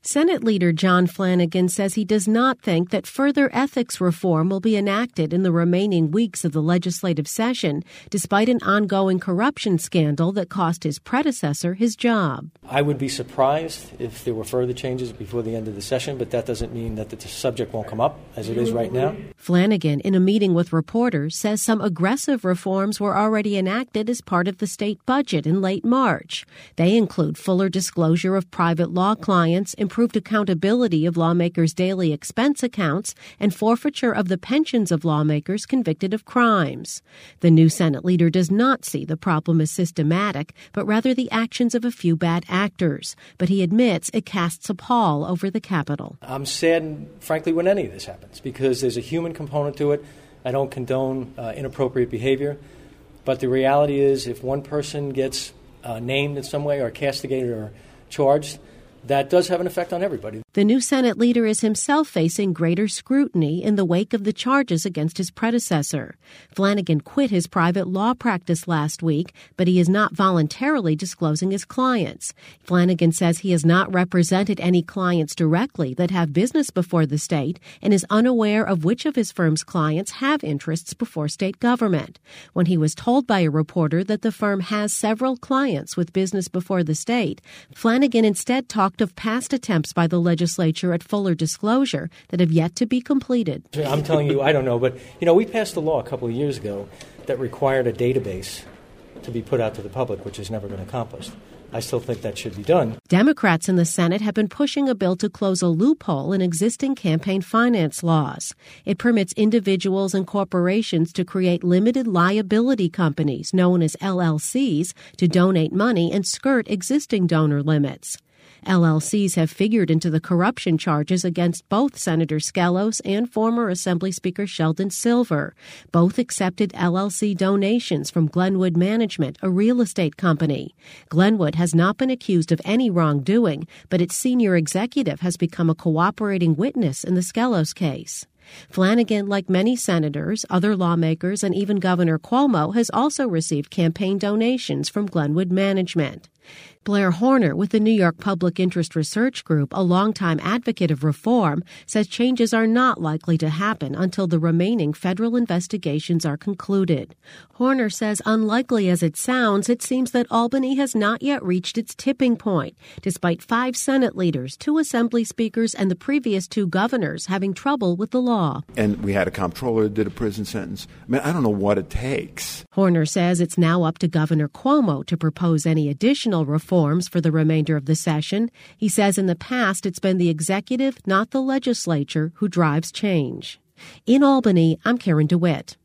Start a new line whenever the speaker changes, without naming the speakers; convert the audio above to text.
Senate Leader John Flanagan says he does not think that further ethics reform will be enacted in the remaining weeks of the legislative session, despite an ongoing corruption scandal that cost his predecessor his job.
I would be surprised if there were further changes before the end of the session, but that doesn't mean that the subject won't come up, as it is right now.
Flanagan, in a meeting with reporters, says some aggressive reforms were already enacted as part of the state budget in late March. They include fuller disclosure of private law clients, improved accountability of lawmakers' daily expense accounts, and forfeiture of the pensions of lawmakers convicted of crimes. The new Senate leader does not see the problem as systematic, but rather the actions of a few bad actors. But he admits it casts a pall over the Capitol.
I'm saddened, frankly, when any of this happens, because there's a human component to it. I don't condone inappropriate behavior. But the reality is, if one person gets named in some way or castigated or charged, that does have an effect on everybody.
The new Senate leader is himself facing greater scrutiny in the wake of the charges against his predecessor. Flanagan quit his private law practice last week, but he is not voluntarily disclosing his clients. Flanagan says he has not represented any clients directly that have business before the state and is unaware of which of his firm's clients have interests before state government. When he was told by a reporter that the firm has several clients with business before the state, Flanagan instead talked of past attempts by the legislature at fuller disclosure that have yet to be completed.
I'm telling you, I don't know, but, we passed a law a couple of years ago that required a database to be put out to the public, which has never been accomplished. I still think that should be done.
Democrats in the Senate have been pushing a bill to close a loophole in existing campaign finance laws. It permits individuals and corporations to create limited liability companies, known as LLCs, to donate money and skirt existing donor limits. LLCs have figured into the corruption charges against both Senator Skelos and former Assembly Speaker Sheldon Silver. Both accepted LLC donations from Glenwood Management, a real estate company. Glenwood has not been accused of any wrongdoing, but its senior executive has become a cooperating witness in the Skelos case. Flanagan, like many senators, other lawmakers, and even Governor Cuomo, has also received campaign donations from Glenwood Management. Blair Horner with the New York Public Interest Research Group, a longtime advocate of reform, says changes are not likely to happen until the remaining federal investigations are concluded. Horner says, unlikely as it sounds, it seems that Albany has not yet reached its tipping point, despite 5 Senate leaders, 2 Assembly speakers, and the previous 2 governors having trouble with the law.
And we had a comptroller that did a prison sentence. I don't know what it takes.
Horner says it's now up to Governor Cuomo to propose any additional reforms for the remainder of the session. He says in the past it's been the executive, not the legislature, who drives change. In Albany, I'm Karen DeWitt.